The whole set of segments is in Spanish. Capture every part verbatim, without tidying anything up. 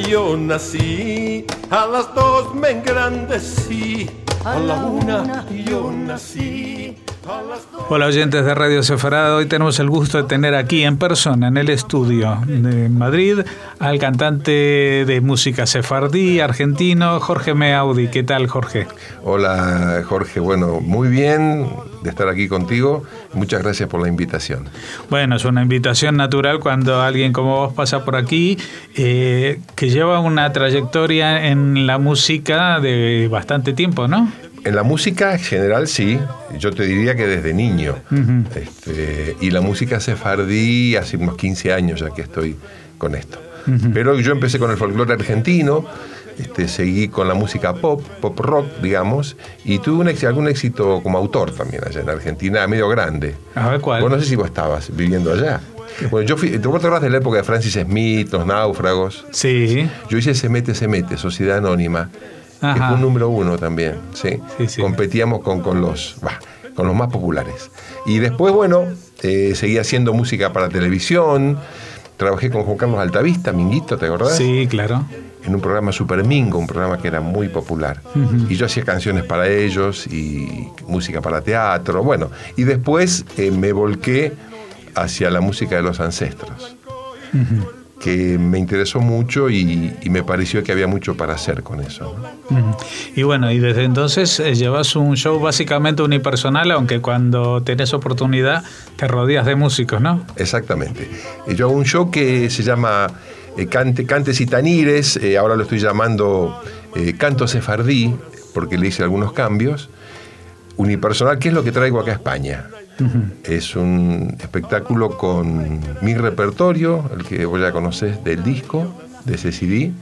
yo nací, a las dos me engrandecí, a la una yo nací. Hola oyentes de Radio Sefarad, hoy tenemos el gusto de tener aquí en persona, en el estudio de Madrid, al cantante de música sefardí argentino, Jorge Meaudi. ¿Qué tal, Jorge? Hola, Jorge. Bueno, muy bien de estar aquí contigo. Muchas gracias por la invitación. Bueno, es una invitación natural cuando alguien como vos pasa por aquí, eh, que lleva una trayectoria en la música de bastante tiempo, ¿no? En la música en general sí, yo te diría que desde niño. Uh-huh. Este, y la música sefardí hace unos quince años ya que estoy con esto. Uh-huh. Pero yo empecé con el folclore argentino, este, seguí con la música pop, pop rock, digamos, y tuve un éxito, algún éxito como autor también allá en Argentina, medio grande. A ver, ¿cuál? Bueno, no sé si vos estabas viviendo allá. Bueno, yo fui, ¿te acuerdas de la época de Francis Smith, Los Náufragos? Sí. Yo hice Se Mete, Se Mete, Sociedad Anónima. Ajá. Que fue un número uno también, ¿sí? Sí, sí. Competíamos con, con, los, bah, con los más populares. Y después, bueno, eh, seguí haciendo música para televisión, trabajé con Juan Carlos Altavista, Minguito, ¿te acordás? Sí, claro. En un programa Super Mingo, un programa que era muy popular. Uh-huh. Y yo hacía canciones para ellos y música para teatro, bueno. Y después eh, me volqué hacia la música de los ancestros. Uh-huh. Que me interesó mucho y, y me pareció que había mucho para hacer con eso, ¿no? Mm. Y bueno, y desde entonces eh, llevas un show básicamente unipersonal, aunque cuando tenés oportunidad te rodeas de músicos, ¿no? Exactamente. Yo hago un show que se llama eh, Cante, Cantes y Tanires, eh, ahora lo estoy llamando eh, Canto Sefardí, porque le hice algunos cambios. Unipersonal, ¿qué es lo que traigo acá a España? Uh-huh. Es un espectáculo con mi repertorio, el que vos ya conocés del disco, de ese C D,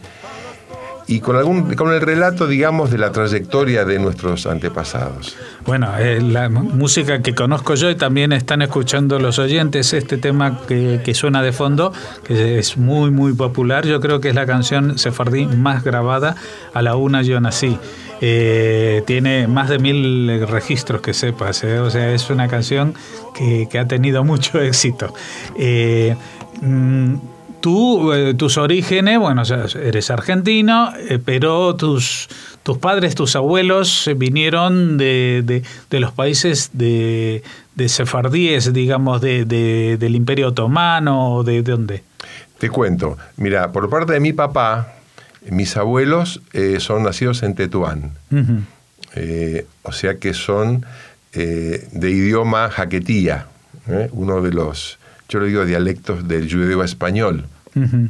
y con, algún, con el relato, digamos, de la trayectoria de nuestros antepasados. Bueno, eh, la música que conozco yo y también están escuchando los oyentes, este tema que, que suena de fondo, que es muy, muy popular, yo creo que es la canción sefardí más grabada, A la una yo nací. Eh, tiene más de mil registros, que sepas, ¿eh? O sea, es una canción que, que ha tenido mucho éxito. Eh, mm, tú, eh, tus orígenes, bueno, o sea, eres argentino, eh, pero tus, tus padres, tus abuelos vinieron de, de, de los países de, de sefardíes, digamos, de, de, del Imperio Otomano, ¿de, de dónde? Te cuento, mira, por parte de mi papá, mis abuelos eh, son nacidos en Tetuán, uh-huh. eh, o sea que son eh, de idioma jaquetía, ¿eh? Uno de los, yo lo digo, dialectos del judeo español. Uh-huh.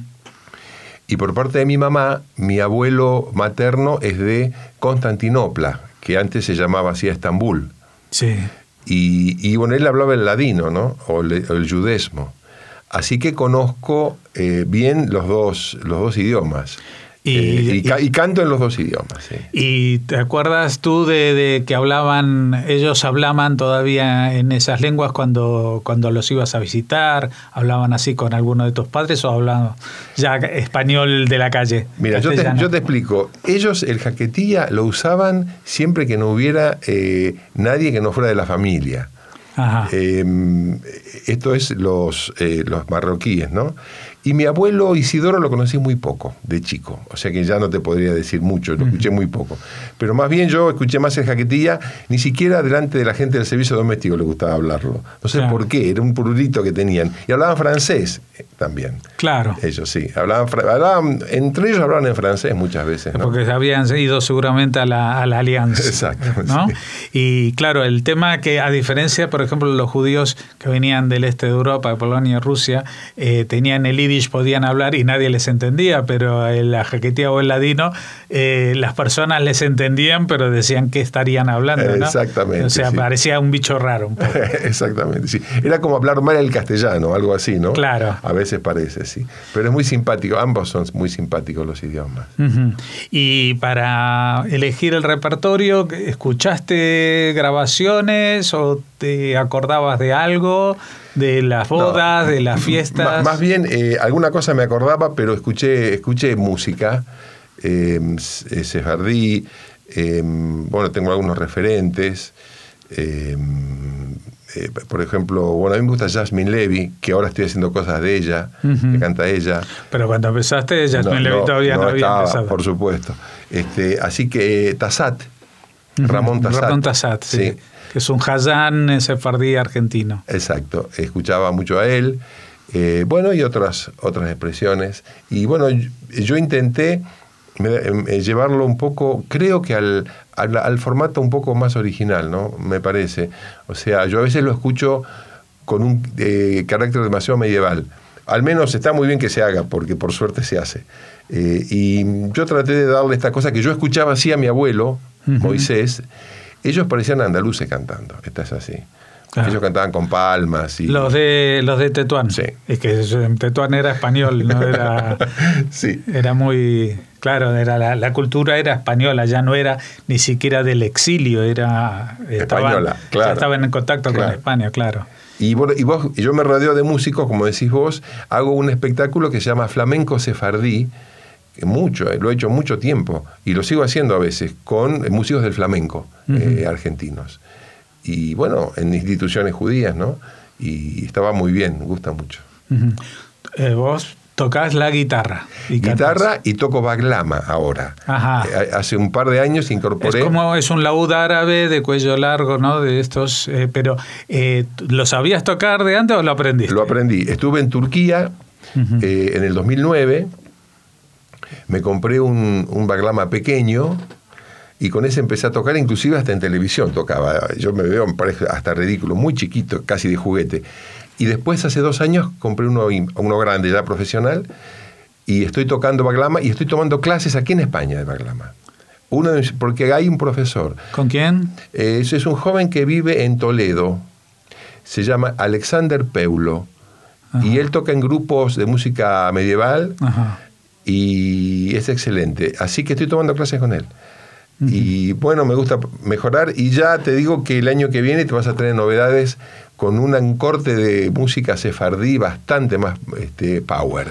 Y por parte de mi mamá, mi abuelo materno es de Constantinopla, que antes se llamaba así Estambul. Sí. Y, y bueno, él hablaba el ladino, ¿no? O el, o el judesmo. Así que conozco eh, bien los dos, los dos idiomas. Y, eh, y, y, y canto en los dos idiomas. Sí. ¿Y te acuerdas tú de, de que hablaban, ellos hablaban todavía en esas lenguas cuando, cuando los ibas a visitar? ¿Hablaban así con alguno de tus padres o hablaban ya español de la calle? Mira, yo te, yo te explico. Ellos el jaquetía lo usaban siempre que no hubiera eh, nadie que no fuera de la familia. Ajá. Eh, esto es los, eh, los marroquíes, ¿no? Y mi abuelo Isidoro lo conocí muy poco, de chico. O sea que ya no te podría decir mucho, lo escuché muy poco. Pero más bien yo escuché más el jaquetía, ni siquiera delante de la gente del servicio doméstico le gustaba hablarlo. No sé claro. por qué, era un prurito que tenían. Y hablaban francés eh, también. Claro. Ellos sí, hablaban, hablaban, entre ellos hablaban en francés muchas veces, ¿no? Porque habían ido seguramente a la, a la alianza. Exacto. ¿no? Sí. Y claro, el tema que, a diferencia, por ejemplo, los judíos que venían del este de Europa, de Polonia y Rusia, eh, tenían el yiddish, podían hablar y nadie les entendía, pero el jaquetía o el ladino, eh, las personas les entendían, pero decían que estarían hablando, ¿no? Exactamente. O sea, sí. parecía un bicho raro un poco. Exactamente, sí. Era como hablar mal el castellano, algo así, ¿no? Claro. A veces parece, sí. Pero es muy simpático, ambos son muy simpáticos los idiomas. Uh-huh. Y para elegir el repertorio, ¿escuchaste grabaciones o te acordabas de algo? ¿De las bodas, no, de las fiestas? M- más bien, eh, alguna cosa me acordaba, pero escuché, escuché música, eh, sefardí, eh, bueno, tengo algunos referentes, Eh, eh, por ejemplo, bueno, a mí me gusta Jasmine Levy, que ahora estoy haciendo cosas de ella, uh-huh. que canta ella. Pero cuando empezaste, Jasmine no, Levy no, todavía no, no había estaba, empezado. Por supuesto. Este, así que Tassat, uh-huh. Ramón Tassat. Ramón Tassat, sí. sí. Que es un jazán sefardí argentino. Exacto, escuchaba mucho a él. Eh, bueno, y otras, otras expresiones. Y bueno, yo, yo intenté eh, llevarlo un poco, creo que al... Al, al formato un poco más original, ¿no? Me parece. O sea, yo a veces lo escucho con un eh, carácter demasiado medieval. Al menos está muy bien que se haga, porque por suerte se hace. Eh, y yo traté de darle esta cosa que yo escuchaba así a mi abuelo, uh-huh. Moisés. Ellos parecían andaluces cantando. Esta es así. Claro. Ellos cantaban con palmas. Y... Los de los de Tetuán. Sí. Es que Tetuán era español, no era. Sí. Era muy. Claro, era la, la cultura era española, ya no era ni siquiera del exilio, era. Española, estaban, claro. Ya estaban en contacto claro. con España, claro. Y, bueno, y vos, yo me rodeo de músicos, como decís vos, hago un espectáculo que se llama Flamenco Sefardí, que mucho, lo he hecho mucho tiempo, y lo sigo haciendo a veces, con músicos del flamenco uh-huh. eh, argentinos. Y bueno, en instituciones judías, ¿no? Y estaba muy bien, me gusta mucho. Uh-huh. Eh, vos tocás la guitarra. Y guitarra cantas. Y toco baglama ahora. Ajá. Eh, hace un par de años incorporé... Es como, es un laúd árabe de cuello largo, ¿no? De estos, eh, pero eh, ¿lo sabías tocar de antes o lo aprendiste? Lo aprendí. Estuve en Turquía uh-huh. eh, en el dos mil nueve, me compré un, un baglama pequeño, y con ese empecé a tocar, inclusive hasta en televisión tocaba. Yo me veo, me parece hasta ridículo, muy chiquito, casi de juguete. Y después, hace dos años, compré uno, uno grande, ya profesional, y estoy tocando baglama, y estoy tomando clases aquí en España de baglama. Uno de, porque hay un profesor. ¿Con quién? Eh, es, es un joven que vive en Toledo, se llama Alexander Peulo, ajá. y él toca en grupos de música medieval, ajá. y es excelente. Así que estoy tomando clases con él. Y bueno, me gusta mejorar, y ya te digo que el año que viene te vas a tener novedades con un corte de música sefardí bastante más este, power.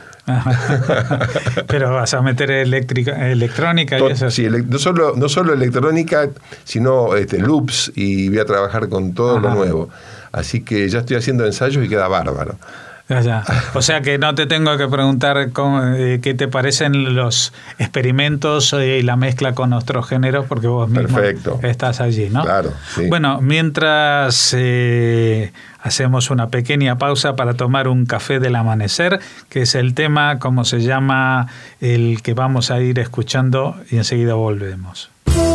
Pero vas a meter eléctrica, electrónica y eso. Sí, no solo, no solo electrónica, sino este, loops, y voy a trabajar con todo Ajá. lo nuevo. Así que ya estoy haciendo ensayos y queda bárbaro. Ya, ya. O sea que no te tengo que preguntar cómo, eh, qué te parecen los experimentos y eh, la mezcla con otros géneros, porque vos mismo Perfecto. estás allí, ¿no? Claro, sí. Bueno, mientras eh, hacemos una pequeña pausa para tomar un café del amanecer, que es el tema, como se llama, el que vamos a ir escuchando, y enseguida volvemos.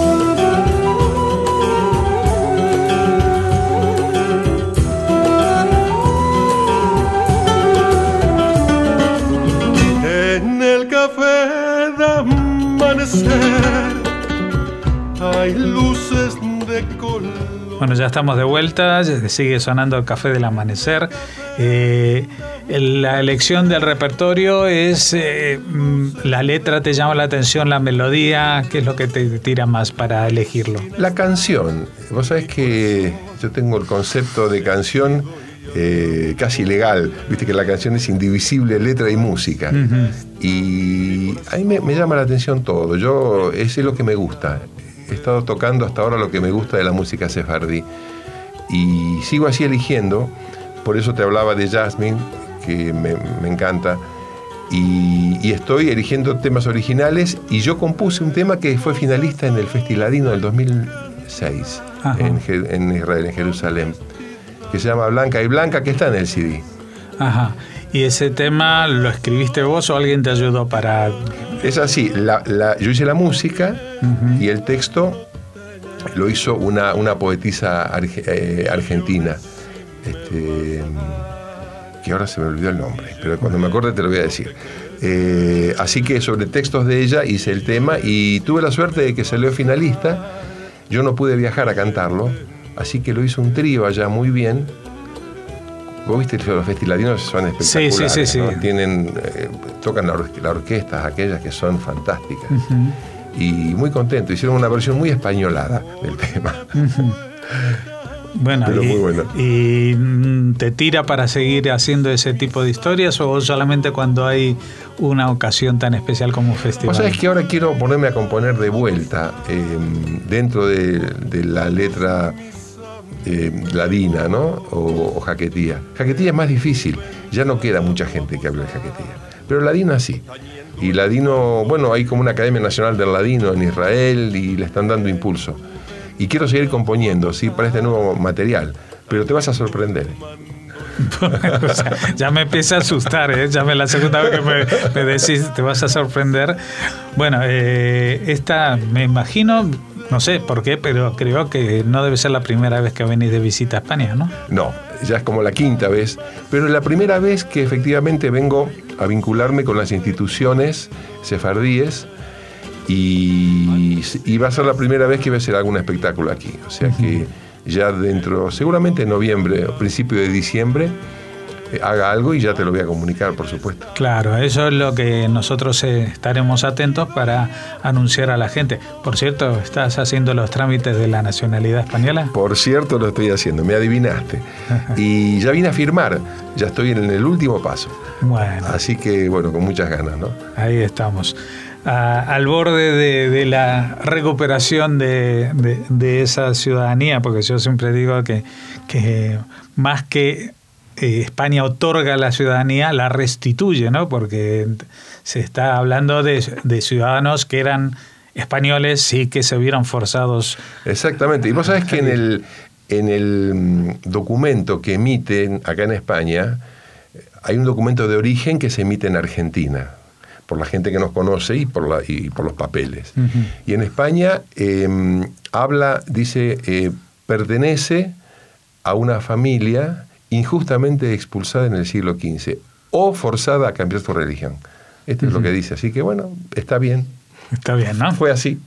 Hay luces de color. Bueno, ya estamos de vuelta, sigue sonando el café del amanecer. Eh, la elección del repertorio es, eh, la letra te llama la atención, la melodía, ¿qué es lo que te tira más para elegirlo? La canción. Vos sabés que yo tengo el concepto de canción eh, casi legal, viste que la canción es indivisible, letra y música. Uh-huh. Y a mí me, me llama la atención todo. Yo, ese es lo que me gusta. He estado tocando hasta ahora lo que me gusta de la música sefardí. Y sigo así eligiendo. Por eso te hablaba de Jasmine, que me, me encanta. Y, y estoy eligiendo temas originales. Y yo compuse un tema que fue finalista en el Festiladino del dos mil seis, en, en Israel, en Jerusalén, que se llama Blanca y Blanca, que está en el C D. Ajá. ¿Y ese tema lo escribiste vos o alguien te ayudó para...? Es así, la, la, yo hice la música uh-huh. y el texto lo hizo una, una poetisa arge, eh, argentina, este, que ahora se me olvidó el nombre, pero cuando me acuerde te lo voy a decir. Eh, así que sobre textos de ella hice el tema y tuve la suerte de que salió finalista. Yo no pude viajar a cantarlo, así que lo hizo un trío allá muy bien. Vos viste que los festiladinos son espectaculares, sí, sí, sí, ¿no? sí. Tienen, eh, tocan las la orquestas, aquellas que son fantásticas. Uh-huh. Y muy contento, hicieron una versión muy españolada del tema. Uh-huh. Bueno, pero y, muy bueno. ¿Y te tira para seguir haciendo ese tipo de historias o solamente cuando hay una ocasión tan especial como un festival? Vos sabés que ahora quiero ponerme a componer de vuelta, eh, dentro de, de la letra eh, ladina, ¿no? O, o jaquetía. Jaquetía es más difícil, ya no queda mucha gente que hable de jaquetía, pero ladina sí. Y ladino, bueno, hay como una Academia Nacional del Ladino en Israel y le están dando impulso. Y quiero seguir componiendo, ¿sí? Para este nuevo material, pero te vas a sorprender. O sea, ya me empieza a asustar, ¿eh? Ya me la segunda vez que me, me decís te vas a sorprender. Bueno, eh, esta me imagino, no sé por qué, pero creo que no debe ser la primera vez que venís de visita a España, ¿no? No, ya es como la quinta vez, pero es la primera vez que efectivamente vengo a vincularme con las instituciones sefardíes y, y va a ser la primera vez que voy a hacer algún espectáculo aquí, o sea que ya dentro, seguramente en noviembre o principio de diciembre, eh, haga algo y ya te lo voy a comunicar, por supuesto. Claro, eso es lo que nosotros eh, estaremos atentos para anunciar a la gente. Por cierto, ¿estás haciendo los trámites de la nacionalidad española? Por cierto, lo estoy haciendo, me adivinaste. Y ya vine a firmar, ya estoy en el último paso. Bueno. Así que, bueno, con muchas ganas, ¿no? Ahí estamos. A, al borde de, de la recuperación de, de, de esa ciudadanía, porque yo siempre digo que, que más que eh, España otorga la ciudadanía, la restituye, ¿no? Porque se está hablando de, de ciudadanos que eran españoles y que se vieron forzados. Exactamente, y vos sabés que en el, en el documento que emiten acá en España, hay un documento de origen que se emite en Argentina, por la gente que nos conoce y por, la, y por los papeles. Uh-huh. Y en España eh, habla, dice, eh, pertenece a una familia injustamente expulsada en el siglo quince o forzada a cambiar su religión. Esto uh-huh. es lo que dice. Así que, bueno, está bien. Está bien, ¿no? Fue así.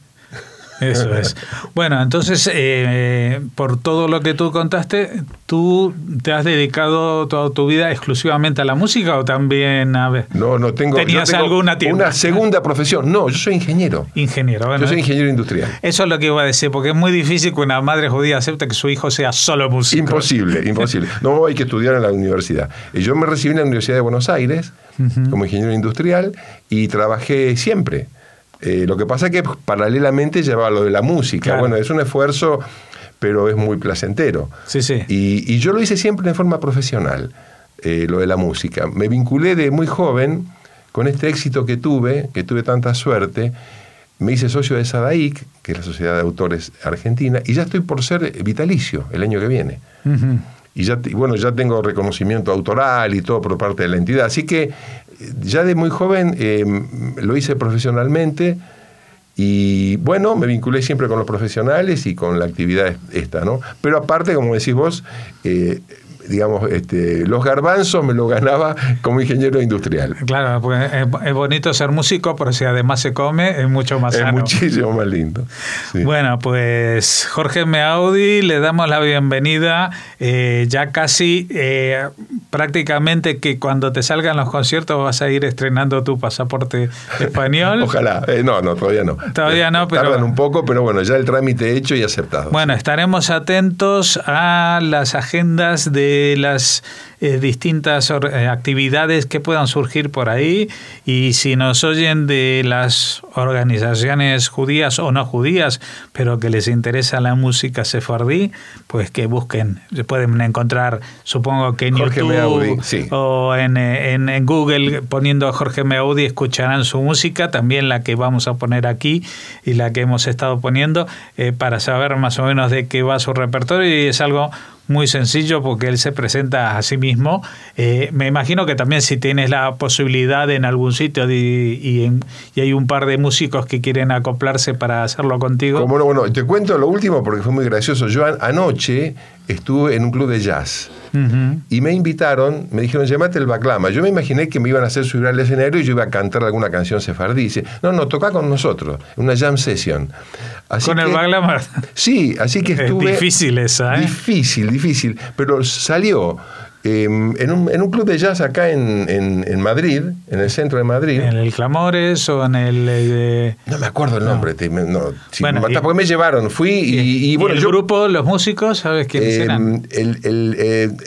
Eso es. Bueno, entonces, eh, por todo lo que tú contaste, ¿tú te has dedicado toda tu vida exclusivamente a la música o también a ver? No, no tengo. ¿Tenías tengo alguna tienda? Una segunda profesión. No, yo soy ingeniero. Ingeniero, bueno. Yo soy ingeniero industrial. Eso es lo que iba a decir, porque es muy difícil que una madre judía acepte que su hijo sea solo músico. Imposible, imposible. No, hay que estudiar en la universidad. Yo me recibí en la Universidad de Buenos Aires uh-huh. como ingeniero industrial y trabajé siempre. Eh, lo que pasa es que paralelamente llevaba lo de la música. Claro. Bueno, es un esfuerzo, pero es muy placentero. Sí, sí. Y, y yo lo hice siempre de forma profesional, eh, lo de la música. Me vinculé de muy joven con este éxito que tuve, que tuve tanta suerte. Me hice socio de SADAIC, que es la Sociedad de Autores Argentina, y ya estoy por ser vitalicio el año que viene. Uh-huh. Y ya, bueno, ya tengo reconocimiento autoral y todo por parte de la entidad. Así que ya de muy joven eh, lo hice profesionalmente y bueno, me vinculé siempre con los profesionales y con la actividad esta, ¿no? Pero aparte, como decís vos, eh, digamos, este, los garbanzos me los ganaba como ingeniero industrial. Claro, porque es, es bonito ser músico, pero si además se come, es mucho más sano. Es muchísimo más lindo. Sí. Bueno, pues Jorge Meaudi, le damos la bienvenida. Eh, ya casi, eh, prácticamente que cuando te salgan los conciertos vas a ir estrenando tu pasaporte español. Ojalá. Eh, no, no, todavía no. Todavía no, pero... Tardan un poco, pero bueno, ya el trámite hecho y aceptado. Bueno, estaremos atentos a las agendas de las eh, distintas eh, actividades que puedan surgir por ahí, y si nos oyen de las organizaciones judías o no judías, pero que les interesa la música sefardí, pues que busquen, se pueden encontrar, supongo que en Jorge YouTube Meaudi, sí. o en, en, en Google, poniendo a Jorge Meaudi, escucharán su música, también la que vamos a poner aquí y la que hemos estado poniendo, eh, para saber más o menos de qué va su repertorio, y es algo muy sencillo porque él se presenta a sí mismo. Eh, me imagino que también si tienes la posibilidad en algún sitio de, y, en, y hay un par de músicos que quieren acoplarse para hacerlo contigo. Como no, bueno, te cuento lo último porque fue muy gracioso. Yo an- anoche estuve en un club de jazz uh-huh. y me invitaron, me dijeron, llamate el Baklama. Yo me imaginé que me iban a hacer subir al escenario y yo iba a cantar alguna canción sefardí. Dice, no, no, toca con nosotros, una jam session. Así ¿Con que, el Baklama? Sí, así que estuve... Es difícil esa, ¿eh? Difícil, difícil, pero salió eh, en, un, en un club de jazz acá en, en, en Madrid, en el centro de Madrid. ¿En el Clamores o en el...? Eh, no me acuerdo el nombre, no. Te, no, si bueno, me, y, porque me llevaron, fui y... y, y bueno, el yo, grupo, los músicos, ¿sabes quiénes eh, eran? El, el, eh,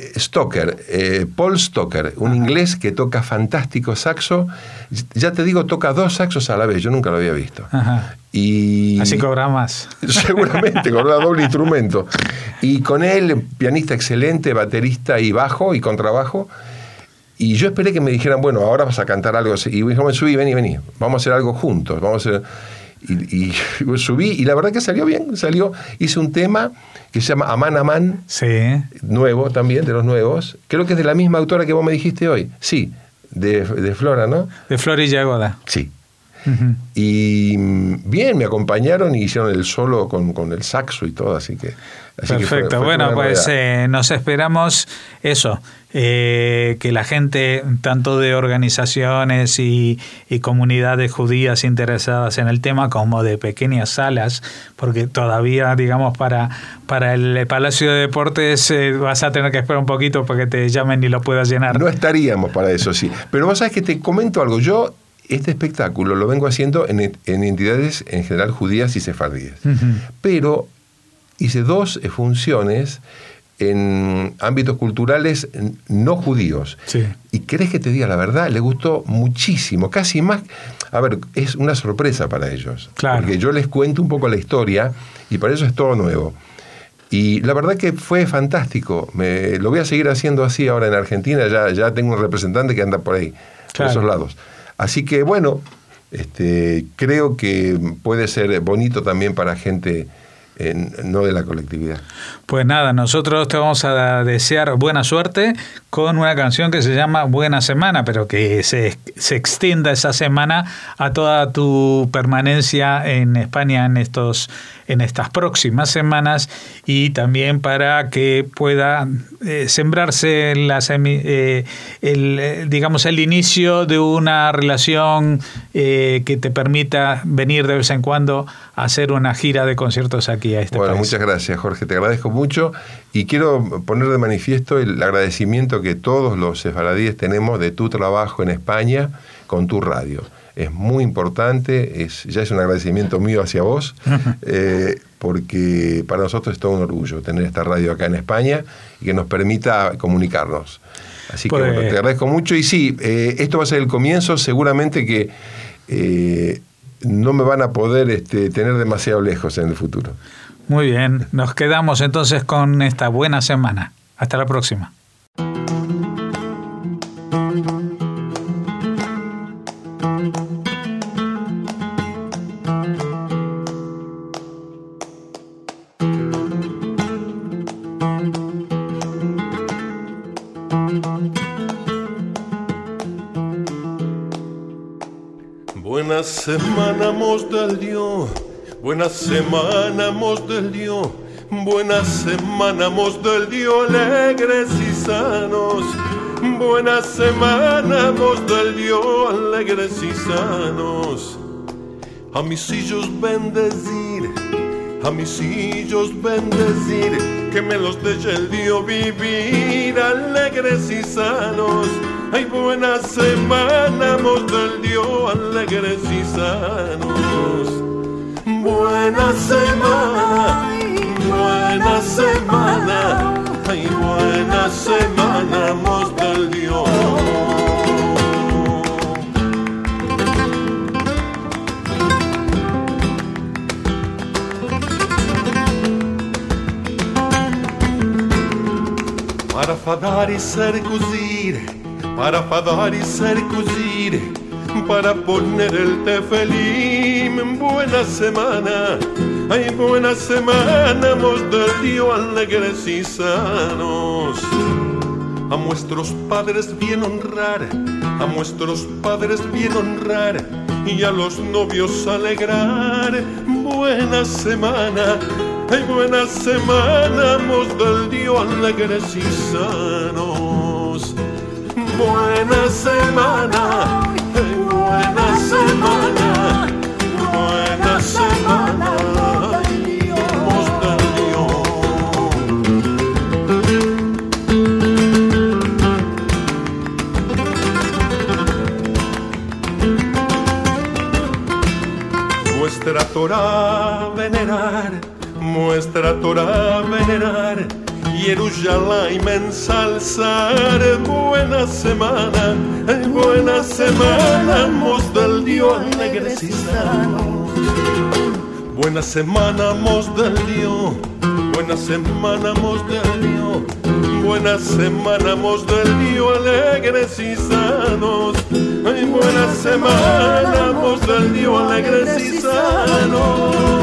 Stoker, eh, Paul Stoker, un inglés que toca fantástico saxo. Ya te digo, toca dos saxos a la vez, yo nunca lo había visto. Ajá. Y así cobra más. Seguramente, cobra doble instrumento. Y con él, pianista excelente, baterista y bajo y contrabajo. Y yo esperé que me dijeran, bueno, ahora vas a cantar algo así. Y me subí, vení, vení, vamos a hacer algo juntos. Vamos a hacer... Y, y subí, y la verdad que salió bien. Salió, hice un tema que se llama Amán Amán, sí. Nuevo también, de los nuevos. Creo que es de la misma autora que vos me dijiste hoy. Sí, de, de Flora, ¿no? De Flora y Yagoda. Sí. Uh-huh. Y bien, me acompañaron y hicieron el solo con, con el saxo y todo, así que... Así Perfecto, que fue, fue bueno, pues eh, nos esperamos eso, eh, que la gente, tanto de organizaciones y, y comunidades judías interesadas en el tema, como de pequeñas salas, porque todavía, digamos, para, para el Palacio de Deportes eh, vas a tener que esperar un poquito para que te llamen y lo puedas llenar. No estaríamos para eso, sí. Pero vos sabés que te comento algo, yo... Este espectáculo lo vengo haciendo en, en entidades en general judías y sefardíes. Uh-huh. Pero hice dos funciones en ámbitos culturales no judíos. Sí. Y querés que te diga la verdad, le gustó muchísimo, casi más. A ver, es una sorpresa para ellos. Claro. Porque yo les cuento un poco la historia y para eso es todo nuevo. Y la verdad que fue fantástico. Me, lo voy a seguir haciendo así ahora en Argentina. Ya, ya tengo un representante que anda por ahí, claro, por esos lados. Así que, bueno, este, creo que puede ser bonito también para gente eh, no de la colectividad. Pues nada, nosotros te vamos a desear buena suerte con una canción que se llama Buena Semana, pero que se, se extienda esa semana a toda tu permanencia en España en estos en estas próximas semanas, y también para que pueda eh, sembrarse la semi, eh, el, digamos el inicio de una relación eh, que te permita venir de vez en cuando a hacer una gira de conciertos aquí a este bueno, país. Muchas gracias, Jorge, te agradezco mucho y quiero poner de manifiesto el agradecimiento que todos los sefaradíes tenemos de tu trabajo en España con tu radio. Es muy importante, es, ya es un agradecimiento mío hacia vos, eh, porque para nosotros es todo un orgullo tener esta radio acá en España y que nos permita comunicarnos. Así pues, que bueno, te agradezco mucho y sí, eh, esto va a ser el comienzo, seguramente que eh, no me van a poder este, tener demasiado lejos en el futuro. Muy bien, nos quedamos entonces con esta buena semana. Hasta la próxima. Buena semana, mos del Dios. Buena semana, mos del Dios. Buena semana, mos del Dios, alegres y sanos. Buena semana, mos del Dios, alegres y sanos. A mis hijos bendecir, a mis hijos bendecir, que me los deje el Dios vivir alegres y sanos. Ay, buena semana, mos del Dios, alegres y sanos. Buena semana, buena semana, ay, buena semana, mos del Dios. Para fadar y circuncir, para fadar y circuncir, para poner el tefelim. Buena semana, ay, buena semana, mos del Dios, alegres y sanos. A nuestros padres bien honrar, a nuestros padres bien honrar, y a los novios alegrar. Buena semana, ay, buena semana, mos del Dios, alegres y sanos. Buena semana, ay, buena semana, buena semana, ay, mos del Dios. Nuestra Torah venerar, nuestra Torah venerar, Yerushalayim y me ensalzar. Buena semana, buena semana, mos del Dios alegres y sanos. Buena semana, mos del Dios, buena semana, mos del Dios, buena semana, mos del Dios alegres y sanos. Ay, buena semana, mos del Dios alegres y sanos.